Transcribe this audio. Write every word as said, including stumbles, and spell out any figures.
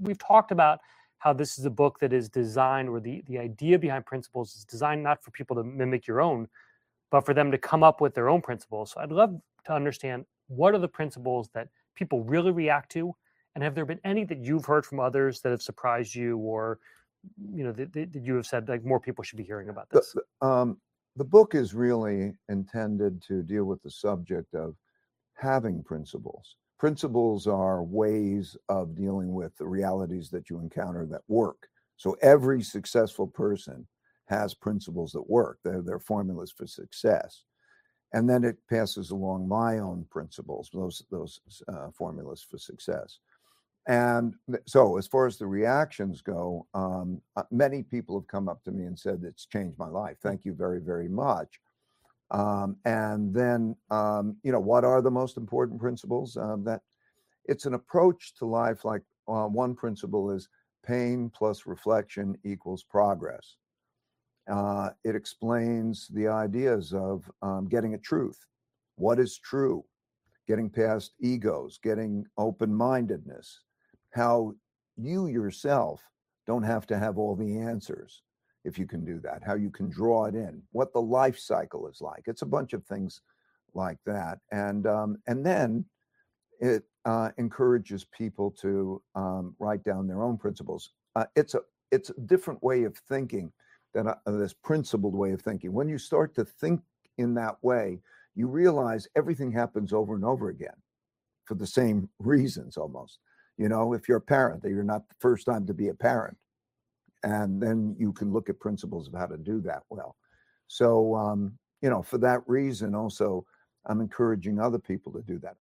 we've talked about how this is a book that is designed, or the, the idea behind principles is designed not for people to mimic your own, but for them to come up with their own principles. So I'd love to understand, what are the principles that people really react to? And have there been any that you've heard from others that have surprised you, or, you know, that, that you have said like more people should be hearing about The, this? the, um, the book is really intended to deal with the subject of having principles. Principles are ways of dealing with the realities that you encounter that work. So every successful person has principles that work. They're, they're formulas for success. And then it passes along my own principles, those, those uh, formulas for success. And so as far as the reactions go, um, uh, many people have come up to me and said, it's changed my life. Thank you very, very much. Um, and then, um, you know, what are the most important principles? Uh, that it's an approach to life. Like uh, one principle is pain plus reflection equals progress. Uh, it explains the ideas of um, getting a truth. What is true? Getting past egos, getting open-mindedness, how you yourself don't have to have all the answers if you can do that, how you can draw it in, what the life cycle is like. It's a bunch of things like that. And, um, and then it uh, encourages people to um, write down their own principles. Uh, it's, a, it's a different way of thinking than uh, this principled way of thinking. When you start to think in that way, you realize everything happens over and over again for the same reasons almost. You know, if you're a parent, that you're not the first time to be a parent. And then you can look at principles of how to do that well. So, um, you know, for that reason also, I'm encouraging other people to do that.